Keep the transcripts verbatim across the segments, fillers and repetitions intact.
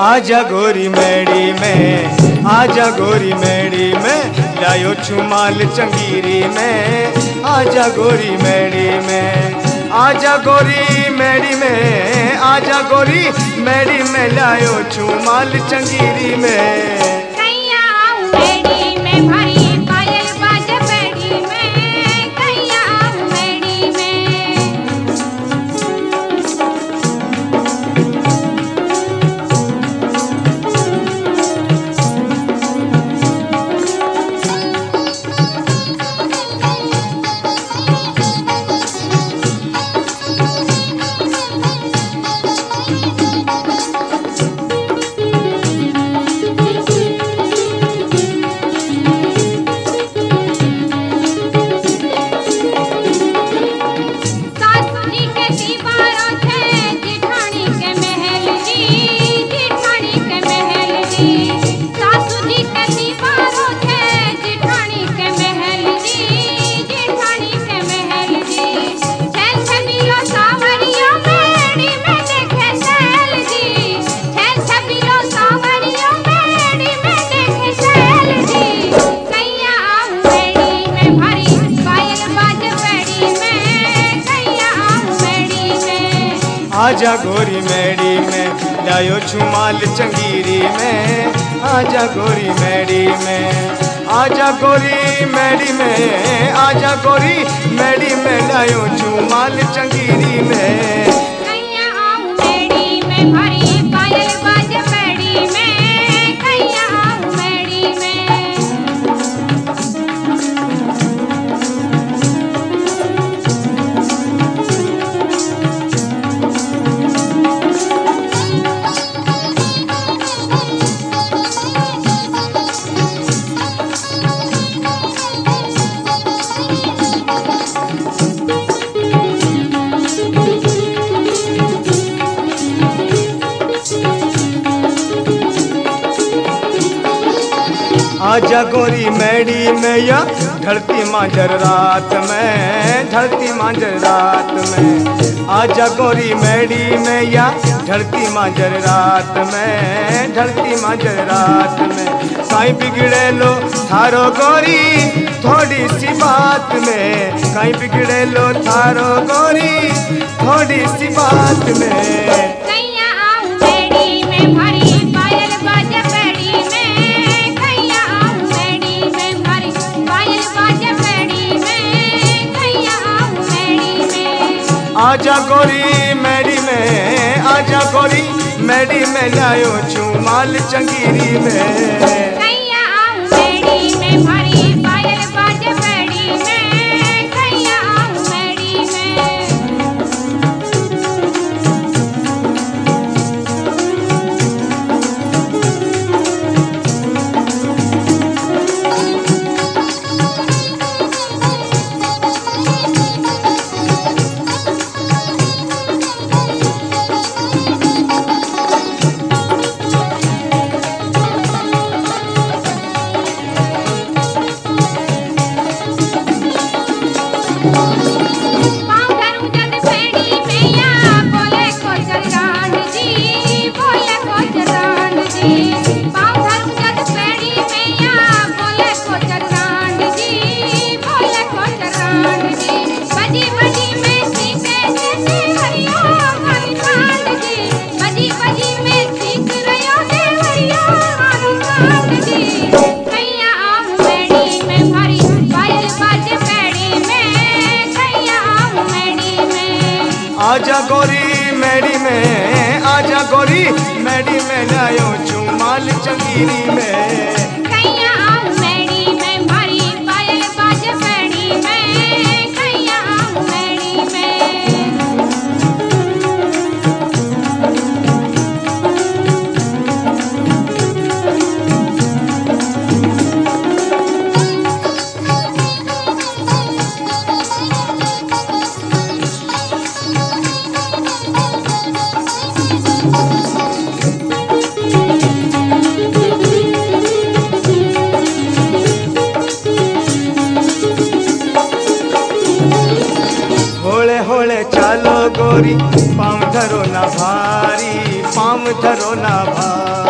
आजा गोरी मेड़ी में, आजा गोरी मेड़ी में, लायो छुमाल चंगीरी में। आजा गोरी मेड़ी में, आजा गोरी मेड़ी में, आजा गोरी मेड़ी में, लायो छुमाल चंगीरी में। आजा गोरी मेड़ी में, लायो छुमाल चंगीरी में। आजा गोरी मेड़ी में, आजा गोरी मेड़ी में, आजा गोरी मेड़ी में, लायो छुमाल चंगीरी में। आजा गोरी मेड़ी में या ढलती मांझर रात में, ढलती मांझर रात में। आजा गोरी मेड़ी में या ढलती मांझर रात में, ढलती मांझर रात में। काई बिगड़े लो थारो गोरी थोड़ी सी बात में, काई बिगड़े लो थारो गोरी थोड़ी सी बात में। आजा गोरी मेड़ी में, आजा गोरी मेड़ी में, लायो छुमाल चंगीरी में। आजा गोरी मेड़ी में, आजा गोरी मेड़ी में, लायो छुमाल चंगीरी में। गोरी पाँव धरो ना भारी, पाँव धरो ना भारी।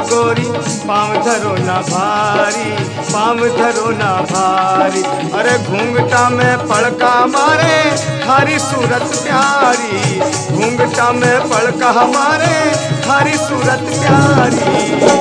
गोरी पाँव धरो ना भारी, पाँव धरो ना भारी। अरे घूंघटा में पड़का मारे खारी सूरत प्यारी, घूंघटा में पड़का हमारे खारी सूरत प्यारी।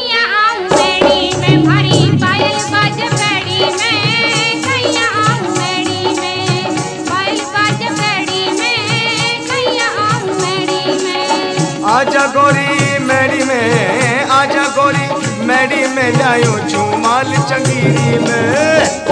आजा गोरी मेरी में, आजा गोरी मेरी में लायो झूमाल चंगीरी में।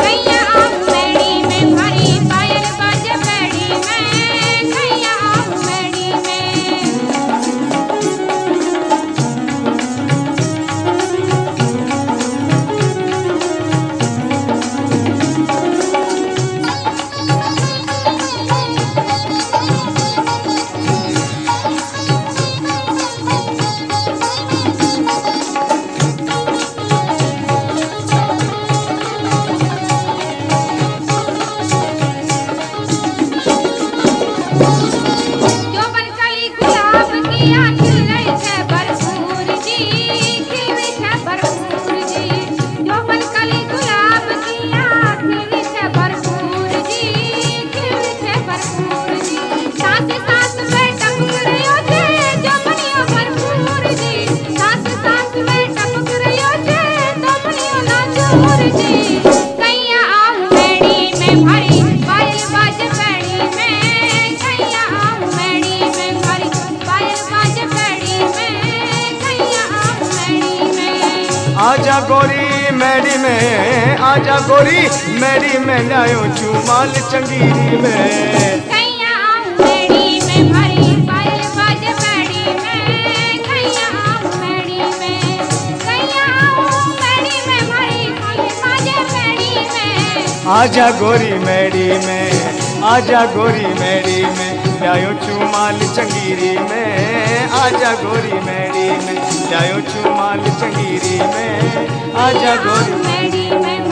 आजा गोरी मेरी में, आजा गोरी मेरी में लायो झूमाल चंगीरी में। आजा गोरी मेरी में, आजा गोरी मेरी में लायो झूमाल चंगीरी में। आजा गोरी मेरी में लायो झूमाल चंगीरी में। आजा गोरी मेरी में।